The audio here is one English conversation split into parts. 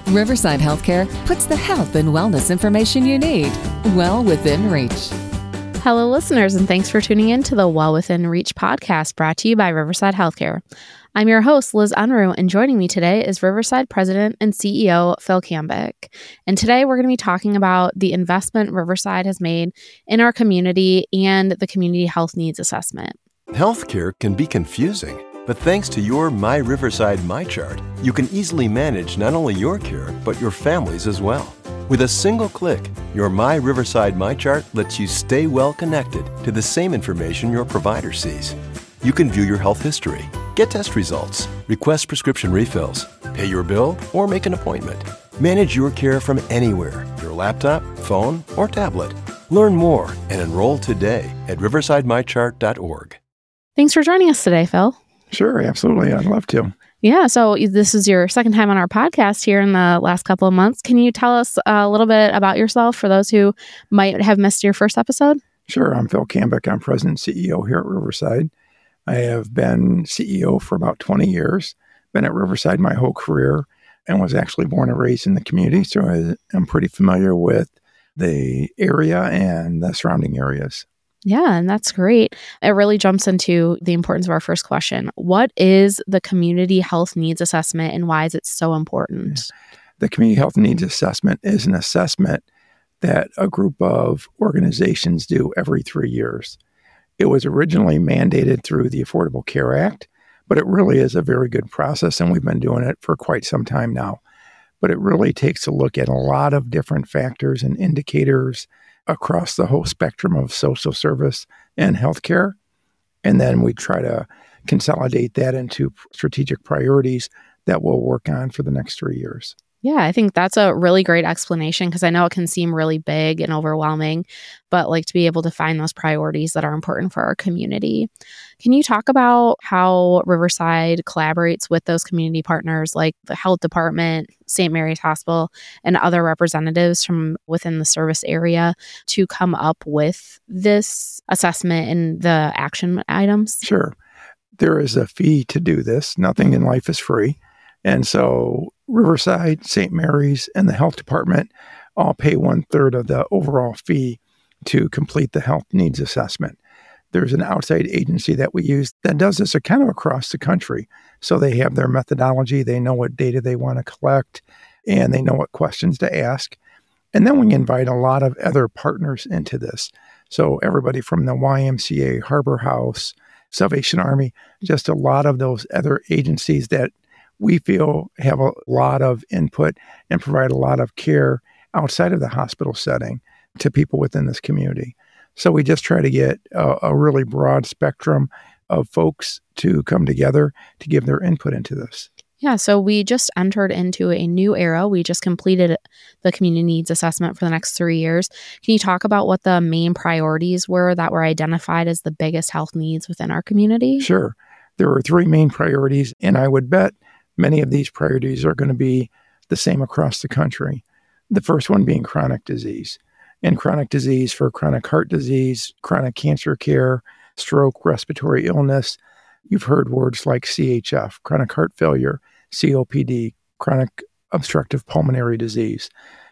Riverside Healthcare puts the health and wellness information you need well within reach. Hello, listeners, and thanks for tuning in to the Well Within Reach podcast brought to you by Riverside Healthcare. I'm your host, Liz Unruh, and joining me today is Riverside President and CEO, Phil Cambick. And today we're going to be talking about the investment Riverside has made in our community and the Community Health Needs Assessment. Healthcare can be confusing, but thanks to your My Riverside MyChart, you can easily manage not only your care, but your family's as well. With a single click, your My Riverside MyChart lets you stay well connected to the same information your provider sees. You can view your health history, get test results, request prescription refills, pay your bill, or make an appointment. Manage your care from anywhere, your laptop, phone, or tablet. Learn more and enroll today at riversidemychart.org. Thanks for joining us today, Phil. Sure, absolutely. I'd love to. Yeah, so this is your second time on our podcast here in the last couple of months. Can you tell us a little bit about yourself for those who might have missed your first episode? Sure. I'm Phil Cambick. I'm President and CEO here at Riverside. I have been CEO for about 20 years, been at Riverside my whole career, and was actually born and raised in the community, so I'm pretty familiar with the area and the surrounding areas. Yeah, and that's great. It really jumps into the importance of our first question. What is the Community Health Needs Assessment and why is it so important? The Community Health Needs Assessment is an assessment that a group of organizations do every 3 years. It was originally mandated through the Affordable Care Act, but it really is a very good process, and we've been doing it for quite some time now. But it really takes a look at a lot of different factors and indicators across the whole spectrum of social service and healthcare. And then we try to consolidate that into strategic priorities that we'll work on for the next 3 years. Yeah, I think that's a really great explanation because I know it can seem really big and overwhelming, but like to be able to find those priorities that are important for our community. Can you talk about how Riverside collaborates with those community partners like the health department, St. Mary's Hospital, and other representatives from within the service area to come up with this assessment and the action items? Sure. There is a fee to do this. Nothing in life is free. And so Riverside, St. Mary's, and the health department all pay 1/3 of the overall fee to complete the health needs assessment. There's an outside agency that we use that does this kind of across the country. So they have their methodology, they know what data they want to collect, and they know what questions to ask. And then we invite a lot of other partners into this. So everybody from the YMCA, Harbor House, Salvation Army, just a lot of those other agencies that we feel have a lot of input and provide a lot of care outside of the hospital setting to people within this community. So we just try to get a really broad spectrum of folks to come together to give their input into this. Yeah, so we just entered into a new era. We just completed the community needs assessment for the next 3 years. Can you talk about what the main priorities were that were identified as the biggest health needs within our community? Sure. There were 3 main priorities, and I would bet many of these priorities are going to be the same across the country. The first one being chronic disease. And chronic disease for chronic heart disease, chronic cancer care, stroke, respiratory illness. You've heard words like CHF, chronic heart failure, COPD, chronic obstructive pulmonary disease.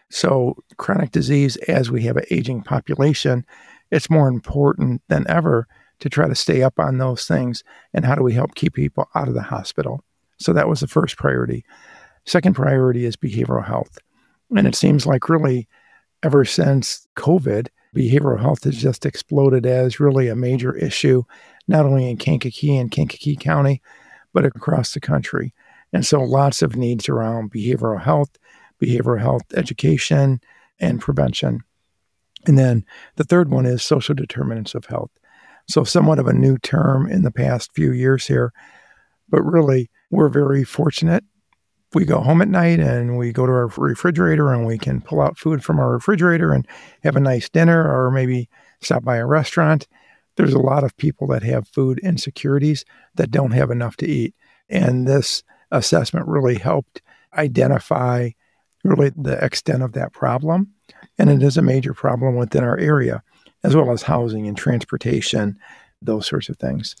So chronic disease, as we have an aging population, it's more important than ever to try to stay up on those things. And how do we help keep people out of the hospital? So that was the first priority. Second priority is behavioral health. And it seems like really ever since COVID, behavioral health has just exploded as really a major issue, not only in Kankakee and Kankakee County, but across the country. And so lots of needs around behavioral health education, and prevention. And then the third one is social determinants of health. So somewhat of a new term in the past few years here, but really we're very fortunate. We go home at night and we go to our refrigerator and we can pull out food from our refrigerator and have a nice dinner or maybe stop by a restaurant. There's a lot of people that have food insecurities that don't have enough to eat. And this assessment really helped identify really the extent of that problem. And it is a major problem within our area, as well as housing and transportation, those sorts of things.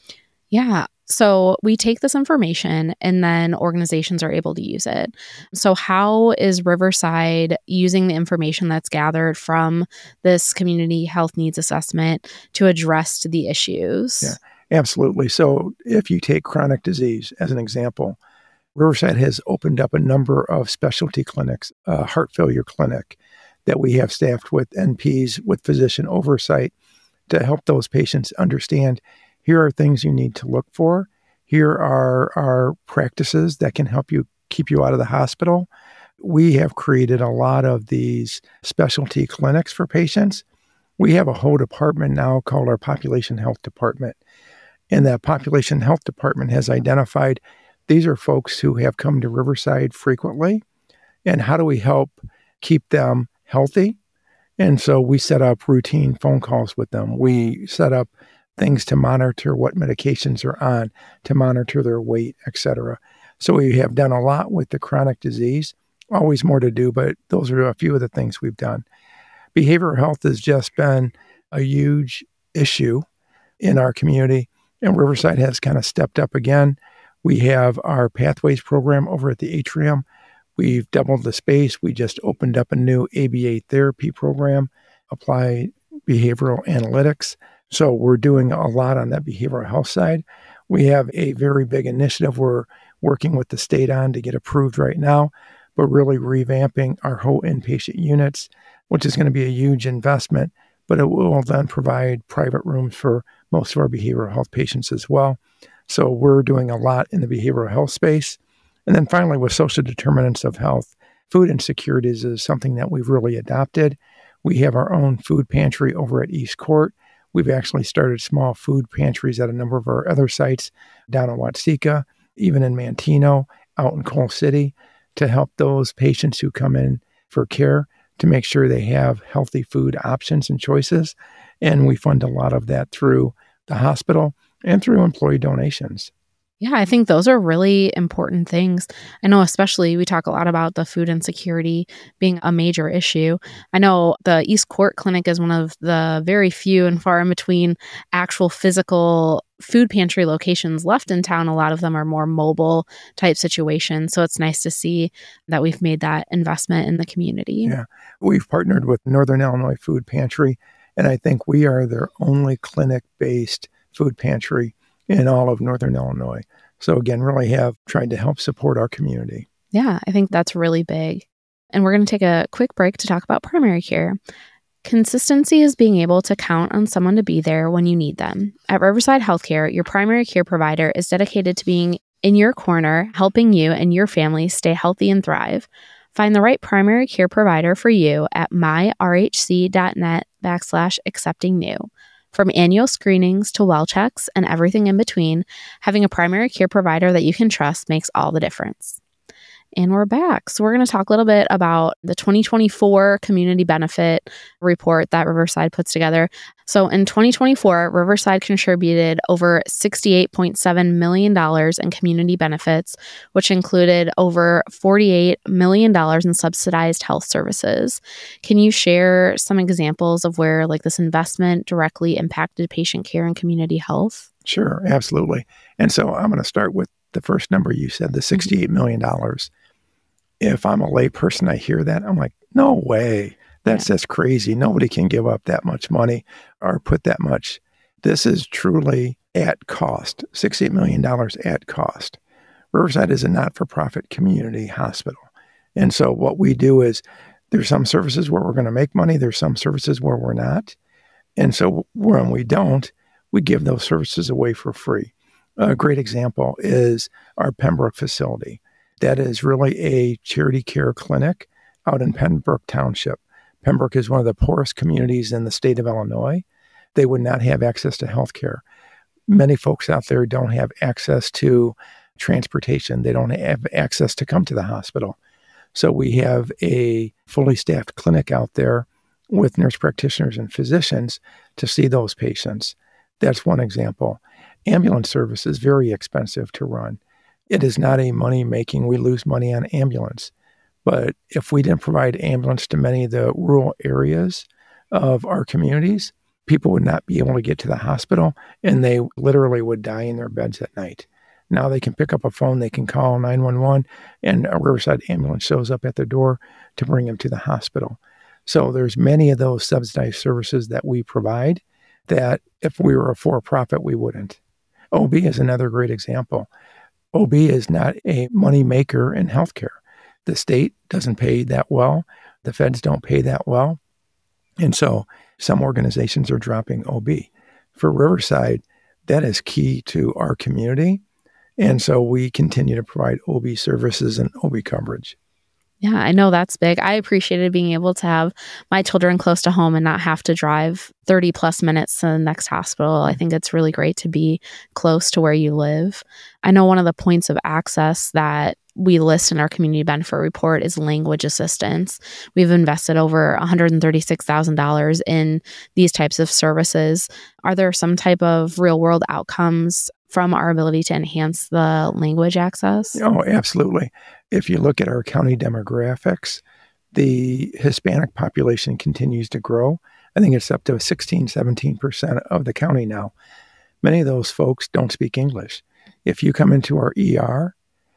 Yeah. So we take this information and then organizations are able to use it. So how is Riverside using the information that's gathered from this community health needs assessment to address the issues? Yeah, absolutely. So if you take chronic disease as an example, Riverside has opened up a number of specialty clinics, a heart failure clinic that we have staffed with NPs with physician oversight to help those patients understand here are things you need to look for. Here are our practices that can help you keep you out of the hospital. We have created a lot of these specialty clinics for patients. We have a whole department now called our Population Health Department. And that Population Health Department has identified these are folks who have come to Riverside frequently. And how do we help keep them healthy? And so we set up routine phone calls with them. We set up things to monitor what medications are on, to monitor their weight, et cetera. So we have done a lot with the chronic disease. Always more to do, but those are a few of the things we've done. Behavioral health has just been a huge issue in our community, and Riverside has kind of stepped up again. We have our Pathways program over at the Atrium. We've doubled the space. We just opened up a new ABA therapy program, Applied Behavioral Analytics. So we're doing a lot on that behavioral health side. We have a very big initiative we're working with the state on to get approved right now, but really revamping our whole inpatient units, which is going to be a huge investment, but it will then provide private rooms for most of our behavioral health patients as well. So we're doing a lot in the behavioral health space. And then finally, with social determinants of health, food insecurities is something that we've really adopted. We have our own food pantry over at East Court. We've actually started small food pantries at a number of our other sites down in Watseka, even in Manteno, out in Coal City, to help those patients who come in for care to make sure they have healthy food options and choices. And we fund a lot of that through the hospital and through employee donations. Yeah, I think those are really important things. I know especially we talk a lot about the food insecurity being a major issue. I know the East Court Clinic is one of the very few and far in between actual physical food pantry locations left in town. A lot of them are more mobile type situations. So it's nice to see that we've made that investment in the community. Yeah, we've partnered with Northern Illinois Food Pantry, and I think we are their only clinic-based food pantry in all of Northern Illinois. So again, really have tried to help support our community. Yeah, I think that's really big. And we're going to take a quick break to talk about primary care. Consistency is being able to count on someone to be there when you need them. At Riverside Healthcare, your primary care provider is dedicated to being in your corner, helping you and your family stay healthy and thrive. Find the right primary care provider for you at myrhc.net/accepting-new. From annual screenings to well checks and everything in between, having a primary care provider that you can trust makes all the difference. And we're back. So we're going to talk a little bit about the 2024 community benefit report that Riverside puts together. So in 2024, Riverside contributed over $68.7 million in community benefits, which included over $48 million in subsidized health services. Can you share some examples of where this investment directly impacted patient care and community health? Sure, absolutely. And so I'm going to start with the first number you said, the $68 million. If I'm a lay person, I hear that, I'm like, no way. That's crazy. Nobody can give up that much money or put that much. This is truly at cost, $68 million at cost. Riverside is a not-for-profit community hospital. And so what we do is there's some services where we're going to make money. There's some services where we're not. And so when we don't, we give those services away for free. A great example is our Pembroke facility. That is really a charity care clinic out in Pembroke Township. Pembroke is one of the poorest communities in the state of Illinois. They would not have access to health care. Many folks out there don't have access to transportation. They don't have access to come to the hospital. So we have a fully staffed clinic out there with nurse practitioners and physicians to see those patients. That's one example. Ambulance service is very expensive to run. It is not a money-making. We lose money on ambulance. But if we didn't provide ambulance to many of the rural areas of our communities, people would not be able to get to the hospital, and they literally would die in their beds at night. Now they can pick up a phone, they can call 911, and a Riverside ambulance shows up at their door to bring them to the hospital. So there's many of those subsidized services that we provide that if we were a for-profit, we wouldn't. OB is another great example. OB is not a money maker in healthcare. The state doesn't pay that well. The feds don't pay that well. And so some organizations are dropping OB. For Riverside, that is key to our community. And so we continue to provide OB services and OB coverage. Yeah, I know that's big. I appreciated being able to have my children close to home and not have to drive 30 plus minutes to the next hospital. I think it's really great to be close to where you live. I know one of the points of access that we list in our community benefit report is language assistance. We've invested over $136,000 in these types of services. Are there some type of real world outcomes from our ability to enhance the language access? Oh, absolutely. If you look at our county demographics, the Hispanic population continues to grow. I think it's up to 16, 17% of the county now. Many of those folks don't speak English. If you come into our ER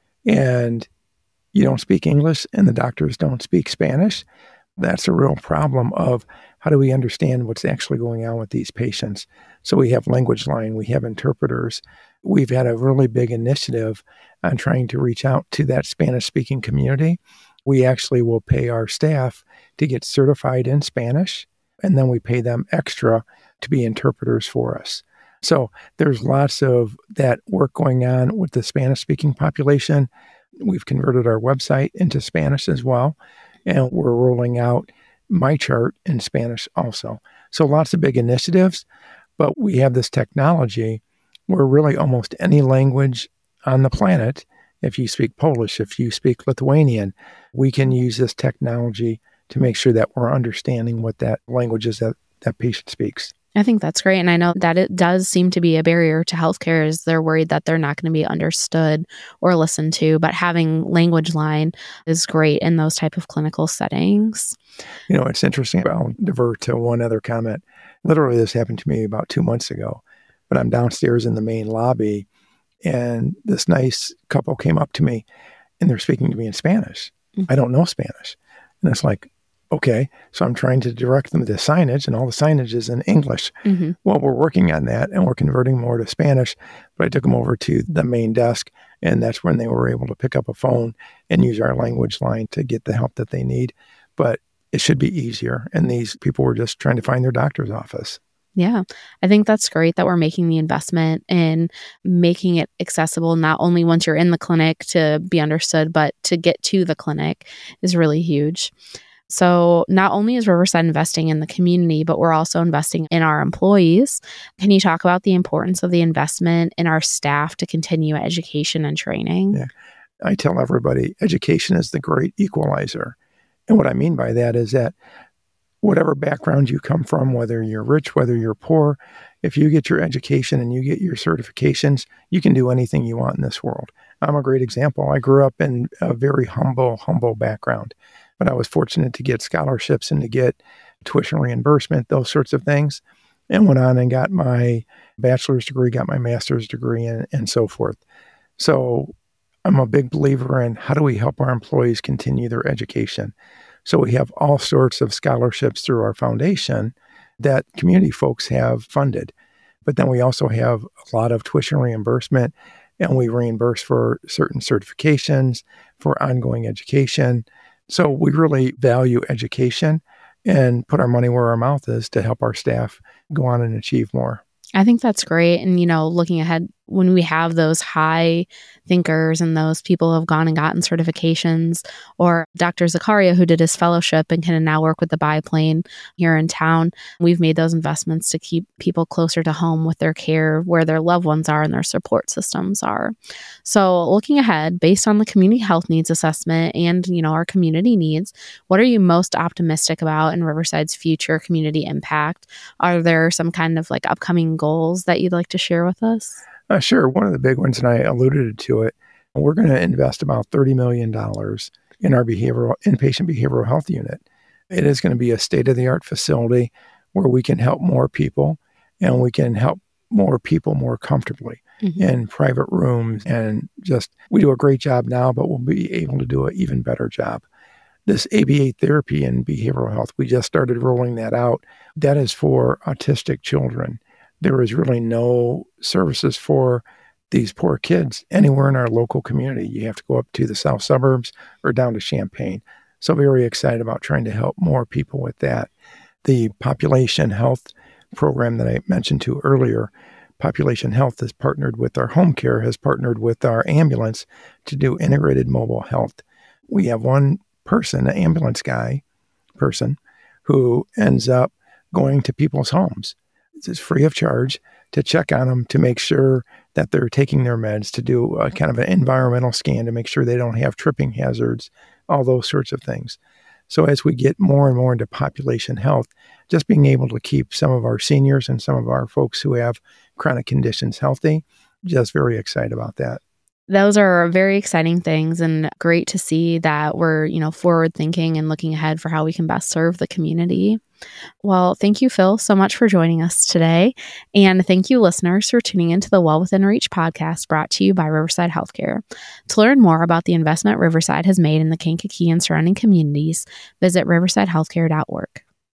and you don't speak English and the doctors don't speak Spanish, that's a real problem of how do we understand what's actually going on with these patients. So we have Language Line, we have interpreters. We've had a really big initiative on trying to reach out to that Spanish-speaking community. We actually will pay our staff to get certified in Spanish, and then we pay them extra to be interpreters for us. So there's lots of that work going on with the Spanish-speaking population. We've converted our website into Spanish as well, and we're rolling out MyChart in Spanish also. So lots of big initiatives, but we have this technology where really almost any language on the planet, if you speak Polish, if you speak Lithuanian, we can use this technology to make sure that we're understanding what that language is that patient speaks. I think that's great. And I know that it does seem to be a barrier to healthcare is they're worried that they're not going to be understood or listened to, but having Language Line is great in those type of clinical settings. You know, it's interesting. I'll divert to one other comment. Literally, this happened to me about 2 months ago, but I'm downstairs in the main lobby and this nice couple came up to me and they're speaking to me in Spanish. I don't know Spanish. And it's like, okay, so I'm trying to direct them to signage, and all the signage is in English. Mm-hmm. Well, we're working on that, and we're converting more to Spanish, but I took them over to the main desk, and that's when they were able to pick up a phone and use our Language Line to get the help that they need. But it should be easier, and these people were just trying to find their doctor's office. Yeah, I think that's great that we're making the investment in making it accessible, not only once you're in the clinic to be understood, but to get to the clinic is really huge. So not only is Riverside investing in the community, but we're also investing in our employees. Can you talk about the importance of the investment in our staff to continue education and training? Yeah. I tell everybody education is the great equalizer. And what I mean by that is that whatever background you come from, whether you're rich, whether you're poor, if you get your education and you get your certifications, you can do anything you want in this world. I'm a great example. I grew up in a very humble background. But I was fortunate to get scholarships and to get tuition reimbursement, those sorts of things, and went on and got my bachelor's degree, got my master's degree, and so forth. So I'm a big believer in how do we help our employees continue their education. So we have all sorts of scholarships through our foundation that community folks have funded. But then we also have a lot of tuition reimbursement, and we reimburse for certain certifications, for ongoing education. So we really value education and put our money where our mouth is to help our staff go on and achieve more. I think that's great. And, looking ahead, when we have those high thinkers and those people who have gone and gotten certifications, or Dr. Zakaria, who did his fellowship and can now work with the biplane here in town, we've made those investments to keep people closer to home with their care, where their loved ones are and their support systems are. So looking ahead, based on the community health needs assessment and, our community needs, what are you most optimistic about in Riverside's future community impact? Are there some kind of upcoming goals that you'd like to share with us? Sure. One of the big ones, and I alluded to it, we're going to invest about $30 million in our inpatient behavioral health unit. It is going to be a state-of-the-art facility where we can help more people and we can help more people more comfortably in private rooms. And just, we do a great job now, but we'll be able to do an even better job. This ABA therapy in behavioral health, we just started rolling that out. That is for autistic children. There is really no services for these poor kids anywhere in our local community. You have to go up to the south suburbs or down to Champaign. So very excited about trying to help more people with that. The population health program that I mentioned to earlier, Population Health has partnered with our home care, has partnered with our ambulance to do integrated mobile health. We have one person, an ambulance person, who ends up going to people's homes. It's free of charge to check on them, to make sure that they're taking their meds, to do a kind of an environmental scan to make sure they don't have tripping hazards, all those sorts of things. So as we get more and more into population health, just being able to keep some of our seniors and some of our folks who have chronic conditions healthy, just very excited about that. Those are very exciting things, and great to see that we're, forward thinking and looking ahead for how we can best serve the community. Well, thank you, Phil, so much for joining us today. And thank you, listeners, for tuning into the Well Within Reach podcast brought to you by Riverside Healthcare. To learn more about the investment Riverside has made in the Kankakee and surrounding communities, visit riversidehealthcare.org.